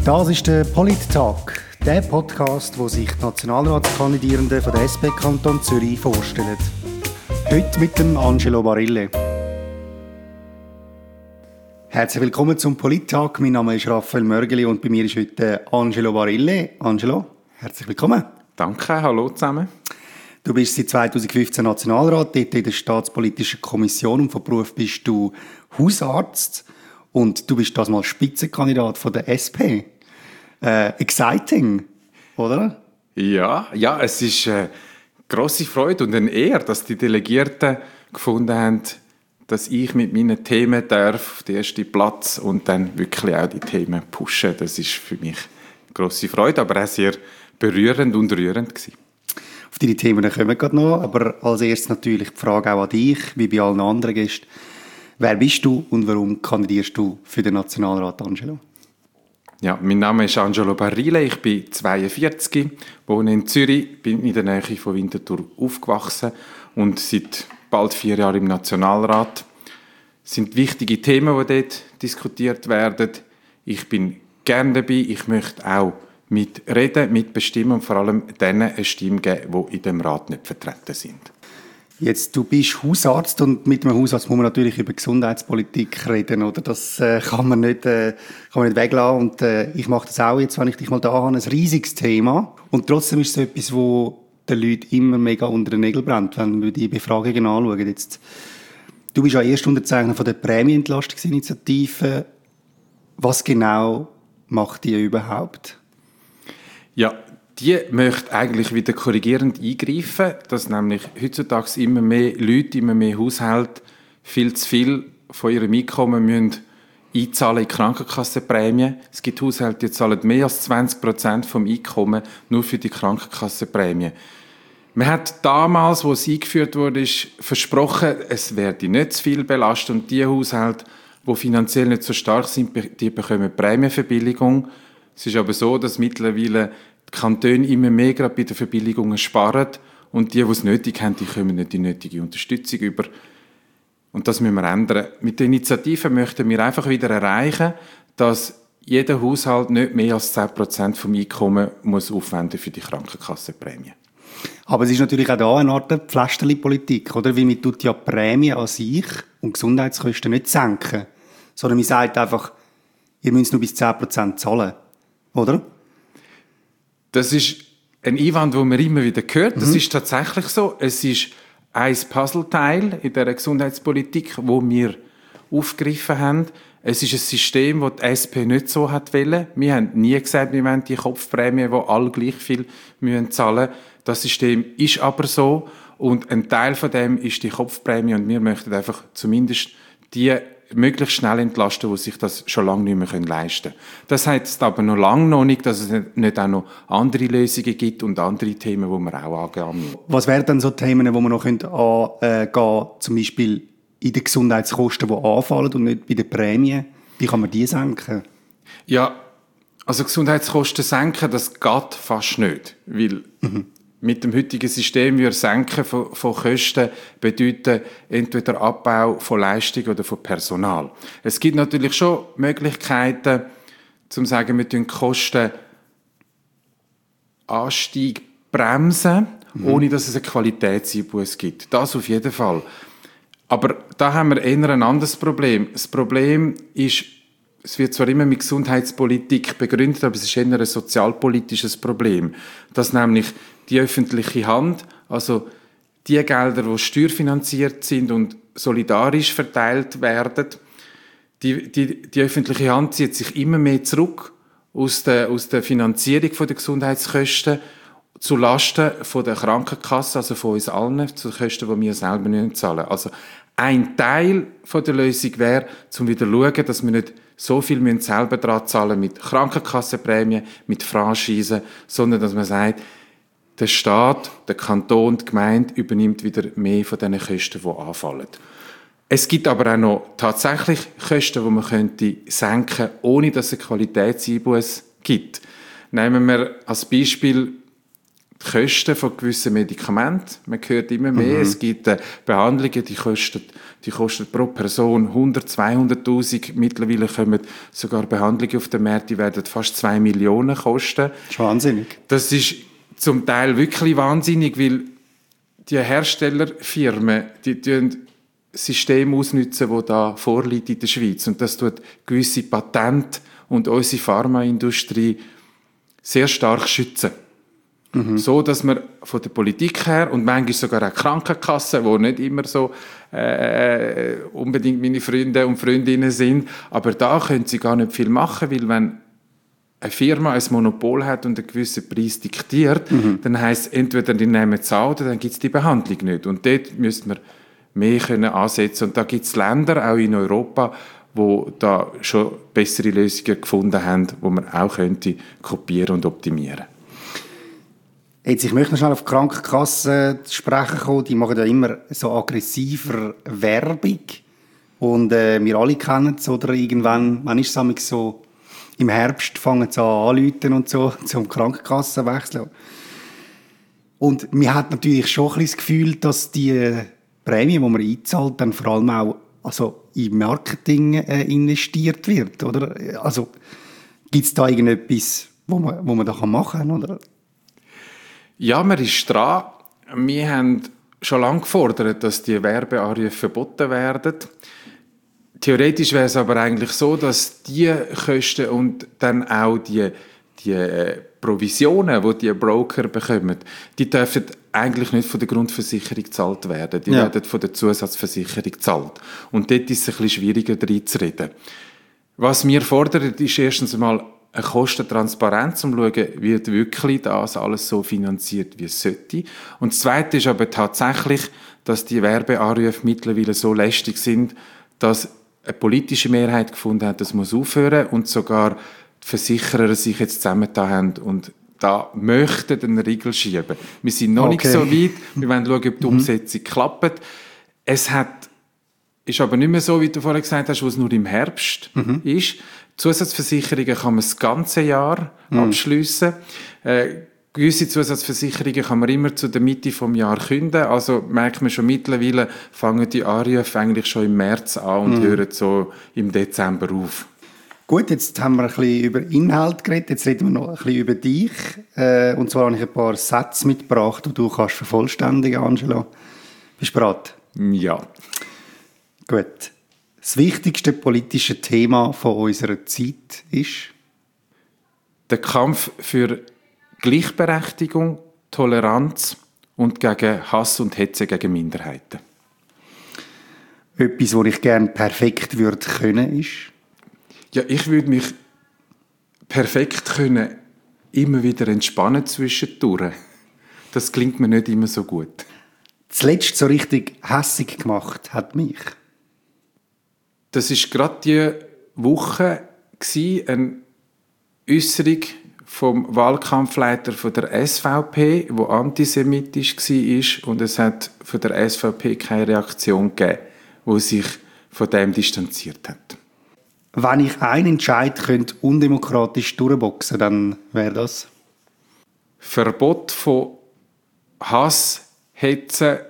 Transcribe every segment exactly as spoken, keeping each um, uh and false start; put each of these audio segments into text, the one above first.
Das ist der Polit-Talk, der Podcast, wo sich die Nationalratskandidierenden von der S P Kanton Zürich vorstellen. Heute mit dem Angelo Barille. Herzlich willkommen zum Polit-Talk. Mein Name ist Raphael Mörgeli und bei mir ist heute Angelo Barille. Angelo, herzlich willkommen. Danke, hallo zusammen. Du bist seit zweitausendfünfzehn Nationalrat, dort in der Staatspolitischen Kommission und von Beruf bist du Hausarzt und du bist das mal Spitzenkandidat von der S P. Äh, exciting, oder? Ja, ja, es ist eine grosse Freude und eine Ehre, dass die Delegierten gefunden haben, dass ich mit meinen Themen darf, auf den ersten Platz und dann wirklich auch die Themen pushen. Das ist für mich eine grosse Freude, aber auch sehr berührend und rührend gewesen. Auf deine Themen kommen wir gerade noch, aber als erstes natürlich die Frage auch an dich, wie bei allen anderen Gästen. Wer bist du und warum kandidierst du für den Nationalrat, Angelo? Ja, mein Name ist Angelo Barille, ich bin zweiundvierzig, wohne in Zürich, bin in der Nähe von Winterthur aufgewachsen und seit bald vier Jahren im Nationalrat. Es sind wichtige Themen, die dort diskutiert werden. Ich bin gerne dabei, ich möchte auch mitreden, mitbestimmen und vor allem denen eine Stimme geben, die in dem Rat nicht vertreten sind. Jetzt, du bist Hausarzt und mit einem Hausarzt muss man natürlich über Gesundheitspolitik reden, oder? Das äh, kann man nicht, äh, kann man nicht weglassen und äh, ich mache das auch jetzt, wenn ich dich mal da habe, ein riesiges Thema und trotzdem ist es etwas, wo den Leuten immer mega unter den Nägeln brennt, wenn wir die Befragungen anschauen. Jetzt, du bist ja Erstunterzeichner von der Prämienentlastungsinitiative. Was genau macht die überhaupt? Ja, die möchte eigentlich wieder korrigierend eingreifen, dass nämlich heutzutage immer mehr Leute, immer mehr Haushalte viel zu viel von ihrem Einkommen müssen einzahlen in die Krankenkassenprämie. Es gibt Haushalte, die zahlen mehr als zwanzig Prozent vom Einkommen nur für die Krankenkassenprämie. Man hat damals, als es eingeführt wurde, ist versprochen, es werde nicht zu viel belastet und die Haushalte, die finanziell nicht so stark sind, die bekommen Prämienverbilligung. Es ist aber so, dass mittlerweile die Kantone immer mehr gerade bei den Verbilligungen sparen und die, die es nötig haben, die kommen nicht die nötige Unterstützung über. Und das müssen wir ändern. Mit der Initiative möchten wir einfach wieder erreichen, dass jeder Haushalt nicht mehr als zehn Prozent vom Einkommen muss aufwenden für die Krankenkassenprämie. Aber es ist natürlich auch da eine Art Pflasterli-Politik, oder? Weil man tut ja Prämie an sich und Gesundheitskosten nicht senken, sondern man sagt einfach, ihr müsst nur bis zehn Prozent zahlen, oder? Das ist ein Einwand, den man immer wieder hört. Das mhm. ist tatsächlich so. Es ist ein Puzzleteil in der Gesundheitspolitik, wo wir aufgegriffen haben. Es ist ein System, das die S P nicht so hat wollen. Wir haben nie gesagt, wir wollen die Kopfprämie, wo alle gleich viel müssen zahlen. Das System ist aber so. Und ein Teil von dem ist die Kopfprämie. Und wir möchten einfach zumindest die möglichst schnell entlasten, die sich das schon lange nicht mehr leisten können. Das heißt aber noch lange noch nicht, dass es nicht auch noch andere Lösungen gibt und andere Themen, die wir auch angehen müssen. Was wären dann so Themen, die wir noch angehen können, zum Beispiel in den Gesundheitskosten, die anfallen und nicht bei den Prämien? Wie kann man die senken? Ja, also Gesundheitskosten senken, das geht fast nicht, weil mhm. mit dem heutigen System wir senken von, von Kosten bedeuten entweder Abbau von Leistung oder von Personal. Es gibt natürlich schon Möglichkeiten, zum sagen, wir tun Kostenanstieg bremsen, mhm. ohne dass es einen Qualitätseinbuß gibt. Das auf jeden Fall. Aber da haben wir eher ein anderes Problem. Das Problem ist, es wird zwar immer mit Gesundheitspolitik begründet, aber es ist eher ein sozialpolitisches Problem. Dass nämlich die öffentliche Hand, also die Gelder, die steuerfinanziert sind und solidarisch verteilt werden, die, die, die öffentliche Hand zieht sich immer mehr zurück aus der, aus der Finanzierung der Gesundheitskosten zu Lasten von der Krankenkasse, also von uns allen, zu den Kosten, die wir selber nicht zahlen. Also ein Teil von der Lösung wäre, um wieder zu schauen, dass wir nicht so viel müssen selber dran zahlen mit Krankenkassenprämien, mit Franchisen, sondern dass man sagt, der Staat, der Kanton, die Gemeinde übernimmt wieder mehr von diesen Kosten, die anfallen. Es gibt aber auch noch tatsächlich Kosten, die man könnte senken, ohne dass es einen Qualitätseinbuß gibt. Nehmen wir als Beispiel die die Kosten von gewissen Medikamenten. Man hört immer mehr, mhm. es gibt äh, Behandlungen, die kosten, die kosten pro Person hundert, zweihunderttausend. Mittlerweile kommen sogar Behandlungen auf den Markt, die werden fast zwei Millionen kosten. Das ist wahnsinnig. Das ist zum Teil wirklich wahnsinnig, weil die Herstellerfirmen, die tun System ausnutzen, das da vorliegt in der Schweiz. Und das tut gewisse Patente und unsere Pharmaindustrie sehr stark schützen. Mhm. So, dass man von der Politik her und manchmal sogar auch Krankenkassen, die nicht immer so äh, unbedingt meine Freunde und Freundinnen sind, aber da können sie gar nicht viel machen, weil wenn eine Firma ein Monopol hat und einen gewissen Preis diktiert, mhm. dann heisst es entweder die nehmen es an oder dann gibt es die Behandlung nicht. Und dort müsste man mehr können ansetzen. Und da gibt es Länder, auch in Europa, wo da schon bessere Lösungen gefunden haben, die man auch könnte kopieren und optimieren. Jetzt, ich möchte noch schnell auf die Krankenkassen zu sprechen kommen. Die machen ja immer so aggressiver Werbung. Und äh, wir alle kennen es. Oder irgendwann, wann ist es so, im Herbst fangen sie an anzurufen und so, zum Krankenkassen wechseln. Und man hat natürlich schon ein bisschen das Gefühl, dass die Prämie, die man einzahlt, dann vor allem auch also in Marketing äh, investiert wird, oder? Also gibt es da irgendetwas, wo man, wo man da machen kann, oder? Ja, man ist dran. Wir haben schon lange gefordert, dass die Werbeanrufe verboten werden. Theoretisch wäre es aber eigentlich so, dass die Kosten und dann auch die, die äh, Provisionen, die die Broker bekommen, die dürfen eigentlich nicht von der Grundversicherung gezahlt werden. Die ja. werden von der Zusatzversicherung gezahlt. Und dort ist es ein bisschen schwieriger, reinzureden. Was wir fordern, ist erstens einmal eine Kostentransparenz, um zu schauen, wird wirklich das alles so finanziert, wie es sollte. Und das Zweite ist aber tatsächlich, dass die Werbeanrufe mittlerweile so lästig sind, dass eine politische Mehrheit gefunden hat, das muss aufhören und sogar die Versicherer sich jetzt zusammengetan haben und da möchten einen Riegel schieben. Wir sind noch okay. nicht so weit. Wir wollen schauen, ob die Umsetzung mhm. klappt. Es hat, ist aber nicht mehr so, wie du vorhin gesagt hast, wo es nur im Herbst mhm. ist. Zusatzversicherungen kann man das ganze Jahr mhm. abschliessen. Äh, gewisse Zusatzversicherungen kann man immer zu der Mitte des Jahres künden. Also merkt man schon mittlerweile, fangen die Anrufe eigentlich schon im März an und mhm. hören so im Dezember auf. Gut, jetzt haben wir ein bisschen über Inhalt geredet, jetzt reden wir noch ein bisschen über dich. Äh, und zwar habe ich ein paar Sätze mitgebracht, die du kannst vervollständigen, Angelo. Bist du bereit? Ja. Gut. Das wichtigste politische Thema von unserer Zeit ist? Der Kampf für Gleichberechtigung, Toleranz und gegen Hass und Hetze gegen Minderheiten. Etwas, was ich gerne perfekt würde können, ist? Ja, ich würde mich perfekt können immer wieder entspannen zwischendurch. Das klingt mir nicht immer so gut. Zuletzt so richtig hässig gemacht hat mich. Das war gerade die Woche eine Äußerung vom Wahlkampfleiter von der S V P, der antisemitisch war, und es hat von der S V P keine Reaktion gegeben, die sich von dem distanziert hat. Wenn ich einen Entscheid könnte undemokratisch durchboxen, dann wäre das? Verbot von Hass, Hetze,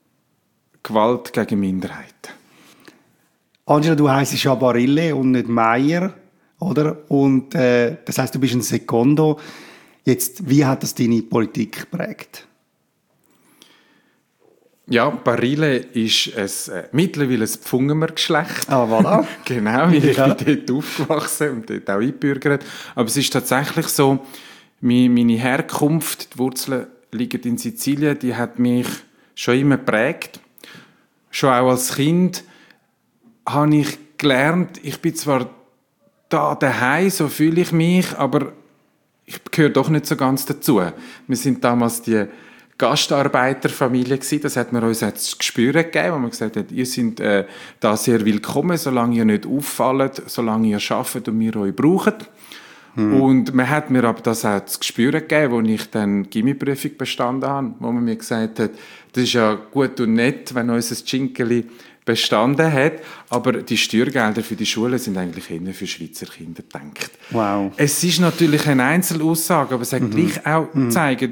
Gewalt gegen Minderheiten. Angela, du heisst ja Barille und nicht Meier, oder? Und äh, das heisst, du bist ein Secondo. Jetzt, wie hat das deine Politik geprägt? Ja, Barille ist ein, äh, mittlerweile ein Pfungemer-Geschlecht. Ah, voilà. Genau, ich ja. bin dort aufgewachsen und dort auch eingebürgert. Aber es ist tatsächlich so, meine Herkunft, die Wurzeln liegen in Sizilien, die hat mich schon immer geprägt. Schon auch als Kind habe ich gelernt, ich bin zwar da daheim, so fühle ich mich, aber ich gehöre doch nicht so ganz dazu. Wir sind damals die Gastarbeiterfamilie gewesen. Das hat man uns jetzt zu spüren gegeben, wo man gesagt hat, ihr seid äh, da sehr willkommen, solange ihr nicht auffallt, solange ihr arbeitet und wir euch brauchen. Hm. Und man hat mir aber das auch zu spüren gegeben, als ich dann die Gymi-Prüfung bestanden habe, wo man mir gesagt hat, das ist ja gut und nett, wenn unser Tschinkeli bestanden hat, aber die Steuergelder für die Schule sind eigentlich eher für Schweizer Kinder gedacht. Wow. Es ist natürlich eine Einzelaussage, aber es hat mhm. gleich auch mhm. gezeigt,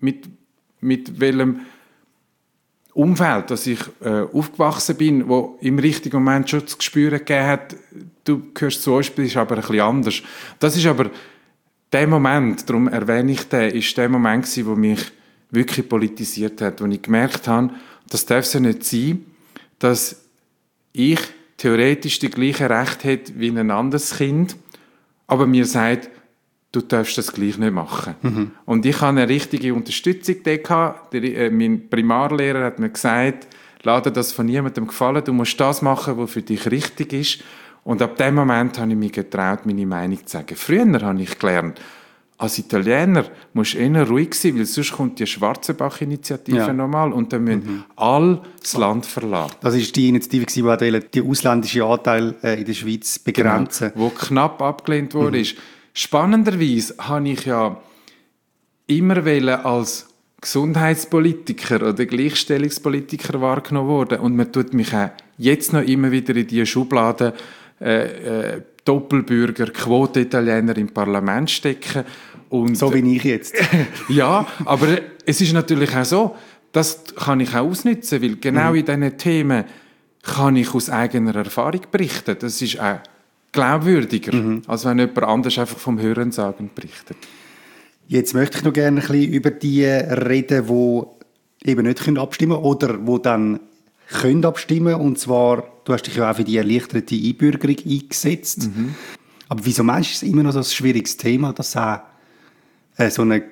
mit, mit welchem Umfeld, dass ich äh, aufgewachsen bin, wo im richtigen Moment schon das Gespür gegeben hat, du gehörst zu uns, bist aber ein bisschen anders. Das ist aber der Moment, darum erwähne ich den, ist der Moment gewesen, wo mich wirklich politisiert hat, wo ich gemerkt habe, das darf es ja nicht sein, dass ich theoretisch die gleiche Rechte hätte wie ein anderes Kind, aber mir sagt, du darfst das gleich nicht machen. Mhm. Und ich hatte eine richtige Unterstützung da. Der, äh, mein Primarlehrer hat mir gesagt, lass dir das von niemandem gefallen, du musst das machen, was für dich richtig ist. Und ab dem Moment habe ich mich getraut, meine Meinung zu sagen. Früher habe ich gelernt, als Italiener musst du eher ruhig sein, weil sonst kommt die Schwarzenbach-Initiative ja. nochmal und dann müssen mhm. alle das Land verlassen. Das war die Initiative, die die ausländischen Anteil in der Schweiz begrenzen. Genau, wo knapp abgelehnt wurde. Mhm. Spannenderweise habe ich ja immer als Gesundheitspolitiker oder Gleichstellungspolitiker wahrgenommen worden und man tut mich auch jetzt noch immer wieder in diese Schublade äh, äh, Doppelbürger, Quote-Italiener im Parlament stecken. Und, so wie ich jetzt. Ja, aber es ist natürlich auch so, das kann ich auch ausnutzen, weil genau mhm. in diesen Themen kann ich aus eigener Erfahrung berichten. Das ist auch glaubwürdiger, mhm. als wenn jemand anders einfach vom Hörensagen berichtet. Jetzt möchte ich noch gerne ein bisschen über die reden, die eben nicht abstimmen können oder die dann können abstimmen. Und zwar, du hast dich ja auch für die erleichterte Einbürgerung eingesetzt. Mhm. Aber wieso meinst du, ist es immer noch so ein schwieriges Thema, dass auch äh, so eine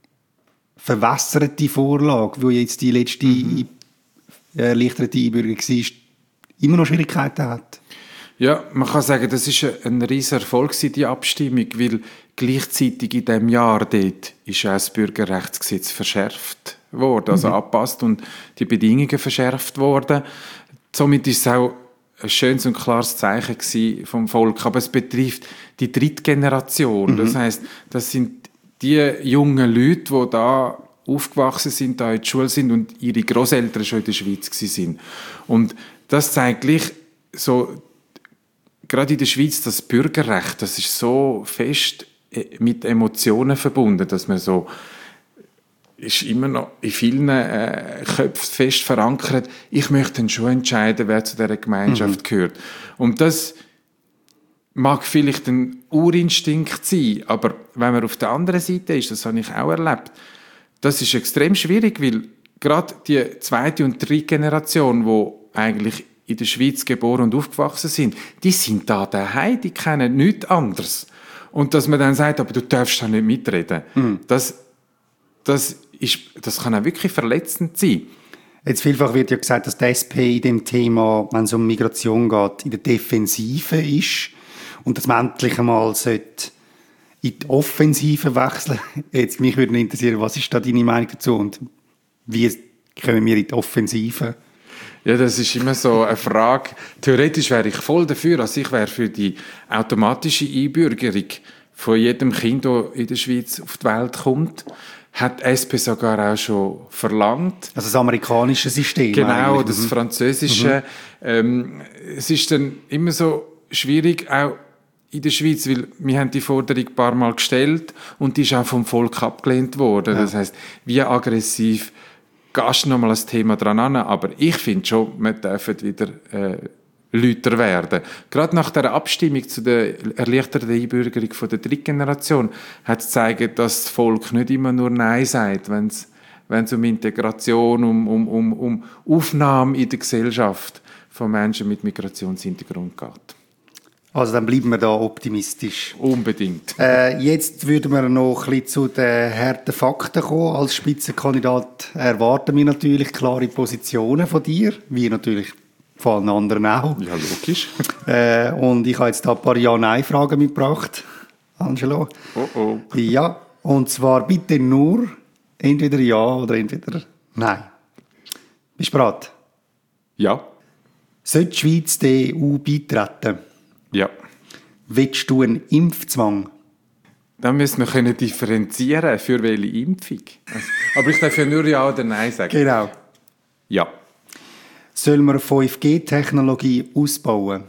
verwässerte Vorlage, wo jetzt die letzte mhm. erleichterte Einbürgerung war, immer noch Schwierigkeiten hat? Ja, man kann sagen, das ist ein riesiger Erfolg, die Abstimmung, weil gleichzeitig in diesem Jahr dort ist auch das Bürgerrechtsgesetz verschärft worden, also mhm. angepasst und die Bedingungen verschärft worden. Somit ist es auch ein schönes und klares Zeichen vom Volk. Aber es betrifft die dritte Generation. Mhm. Das heisst, das sind die jungen Leute, die da aufgewachsen sind, da in der Schule sind und ihre Grosseltern schon in der Schweiz sind. Und das zeigt gleich so, gerade in der Schweiz, das Bürgerrecht, das ist so fest mit Emotionen verbunden, dass man so ist immer noch in vielen äh, Köpfen fest verankert, ich möchte dann schon entscheiden, wer zu dieser Gemeinschaft mhm. gehört. Und das mag vielleicht ein Urinstinkt sein, aber wenn man auf der anderen Seite ist, das habe ich auch erlebt, das ist extrem schwierig, weil gerade die zweite und dritte Generation, die eigentlich in der Schweiz geboren und aufgewachsen sind, die sind da daheim, die kennen nichts anderes. Und dass man dann sagt, aber du darfst da nicht mitreden, mhm. das, das, ist, das kann auch wirklich verletzend sein. Jetzt vielfach wird ja gesagt, dass die S P in dem Thema, wenn es um Migration geht, in der Defensive ist und dass man endlich einmal sollte in die Offensive wechseln. Jetzt, mich würde interessieren, was ist da deine Meinung dazu und wie kommen wir in die Offensive? Ja, das ist immer so eine Frage. Theoretisch wäre ich voll dafür, also ich wäre für die automatische Einbürgerung von jedem Kind, das in der Schweiz auf die Welt kommt. Hat die S P sogar auch schon verlangt. Also das amerikanische System. Genau, eigentlich. das mhm. französische. Mhm. Ähm, es ist dann immer so schwierig, auch in der Schweiz, weil wir haben die Forderung ein paar Mal gestellt und die ist auch vom Volk abgelehnt worden. Ja. Das heisst, wie aggressiv gehst du noch mal das Thema dran an, aber ich finde schon, wir dürfen wieder äh, lauter werden. Gerade nach der Abstimmung zu der erleichterten Einbürgerung von der dritten Generation hat es gezeigt, dass das Volk nicht immer nur Nein sagt, wenn es wenn es um Integration, um, um, um, um Aufnahme in der Gesellschaft von Menschen mit Migrationshintergrund geht. Also dann bleiben wir da optimistisch. Unbedingt. Äh, jetzt würden wir noch ein bisschen zu den harten Fakten kommen. Als Spitzenkandidat erwarten wir natürlich klare Positionen von dir, wie natürlich von allen anderen auch. Ja, logisch. Äh, und ich habe jetzt da ein paar Ja-Nein-Fragen mitgebracht, Angelo. Oh oh. Ja, und zwar bitte nur entweder Ja oder entweder Nein. Bist du bereit? Ja. Sollte die Schweiz der E U beitreten? Ja. Willst du einen Impfzwang? Dann müssen wir können differenzieren, für welche Impfung. Aber ich darf ja nur Ja oder Nein sagen. Genau. Ja. Sollen wir fünf G-Technologie ausbauen?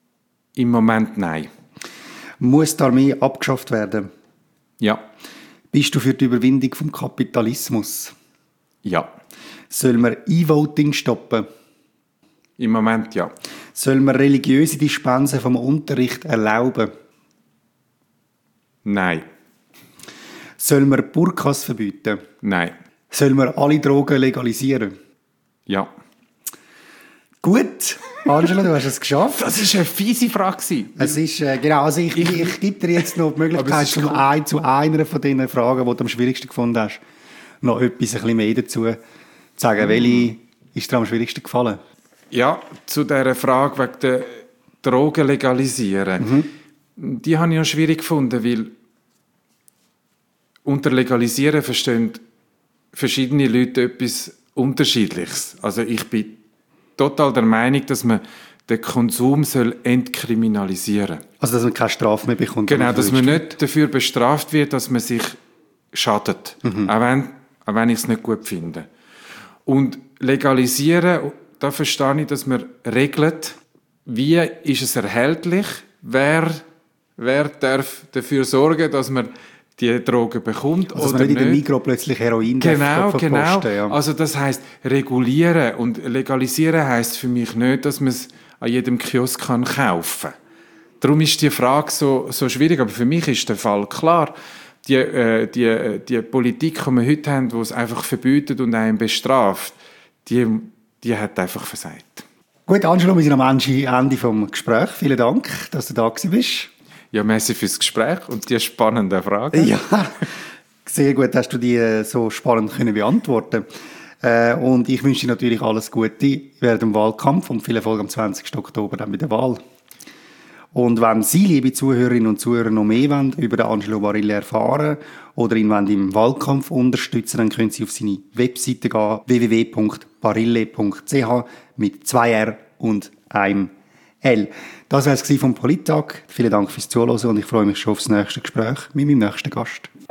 Im Moment nein. Muss die Armee abgeschafft werden? Ja. Bist du für die Überwindung vom Kapitalismus? Ja. Sollen wir E-Voting stoppen? Im Moment ja. Sollen wir religiöse Dispensen vom Unterricht erlauben? Nein. Sollen wir Burkas verbieten? Nein. Sollen wir alle Drogen legalisieren? Ja. Gut, Angelo, du hast es geschafft. Das war eine fiese Frage. Es ist, äh, genau, also ich, ich, ich gebe dir jetzt noch die Möglichkeit, zum cool. ein, zu einer von diesen Fragen, die du am schwierigsten gefunden hast, noch etwas ein bisschen mehr dazu zu sagen. Mm. Welche ist dir am schwierigsten gefallen? Ja, zu dieser Frage wegen der Drogen legalisieren. Mhm. Die habe ich auch schwierig gefunden, weil unter Legalisieren verstehen verschiedene Leute etwas Unterschiedliches. Also ich bin total der Meinung, dass man den Konsum soll entkriminalisieren soll. Also dass man keine Strafe mehr bekommt? Genau, dass man nicht dafür bestraft wird, dass man sich schadet. Mhm. Auch wenn, auch wenn ich es nicht gut finde. Und legalisieren, da verstehe ich, dass man regelt, wie ist es erhältlich, wer, wer darf dafür sorgen, dass man die Drogen bekommt also oder man nicht. nicht. In der Mikro plötzlich Heroin genau, darf genau. Posten, ja. Also das heisst regulieren und legalisieren heisst für mich nicht, dass man es an jedem Kiosk kann kaufen kann. Darum ist die Frage so, so schwierig, aber für mich ist der Fall klar. Die, äh, die, die Politik, die wir heute haben, die es einfach verbietet und einen bestraft, die, die hat einfach versagt. Gut, Angelo, wir sind am Ende vom Gespräch. Vielen Dank, dass du da gewesen bist. Ja, merci fürs Gespräch und die spannenden Fragen. Ja, sehr gut, hast du die so spannend können beantworten. Und ich wünsche dir natürlich alles Gute während dem Wahlkampf und viel Erfolg am zwanzigsten Oktober dann bei der Wahl. Und wenn Sie, liebe Zuhörerinnen und Zuhörer, noch mehr wollen, über den Angelo Barilli erfahren oder ihn wollen im Wahlkampf unterstützen, dann können Sie auf seine Webseite gehen, w w w punkt barilli punkt c h mit zwei R und einem L. Das war es vom Polittag. Vielen Dank fürs Zuhören und ich freue mich schon auf das nächste Gespräch mit meinem nächsten Gast.